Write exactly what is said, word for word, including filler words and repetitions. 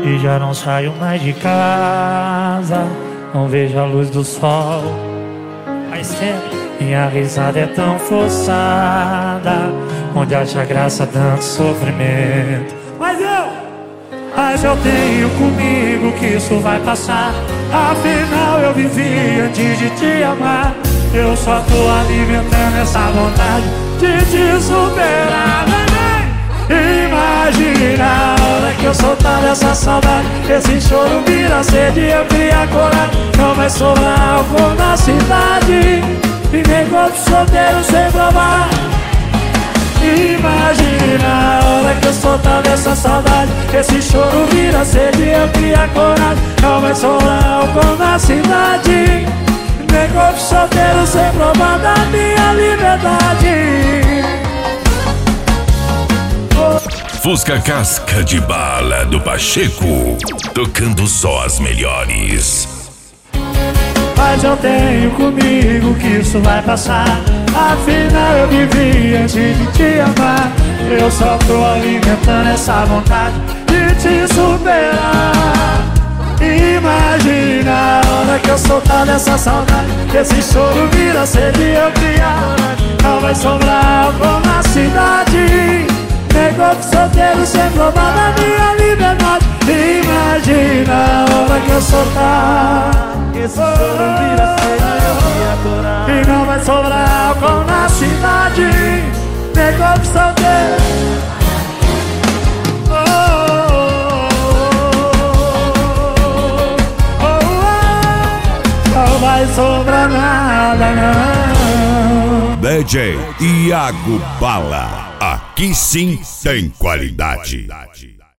e já não saio mais de casa. Não vejo a luz do sol. Mas sempre minha risada é tão forçada, onde acha graça tanto sofrimento. Mas eu, mas eu tenho comigo que isso vai passar. Afinal eu vivi antes de te amar. Eu só tô alimentando essa vontade de te superar. Imagina a hora que eu soltar essa saudade, esse choro vira sede, eu cria coragem. Não vai sobrar álcool na cidade, e nem corpo solteiro sem provar. Imagina a hora que eu soltar dessa saudade, esse choro vira sede, eu cria coragem. Não vai sobrar álcool na cidade, nem corpo solteiro sem provar da minha liberdade. Fusca Casca de Bala do Pacheco, tocando só as melhores. Mas eu tenho comigo que isso vai passar. Afinal eu vivi antes de te amar. Eu só tô alimentando essa vontade de te superar. Imagina a hora que eu soltar dessa saudade, esse choro vira sede, eu criar. Não vai sobrar álcool na cidade, negócio solteiro sem provar da minha liberdade. Imagina a hora que eu soltar, esse choro vira sede, eu cria coragem. E não vai sobrar álcool na cidade, negócio solteiro. Não vai sobrar nada, não. D J Iago Bala, aqui sim tem qualidade.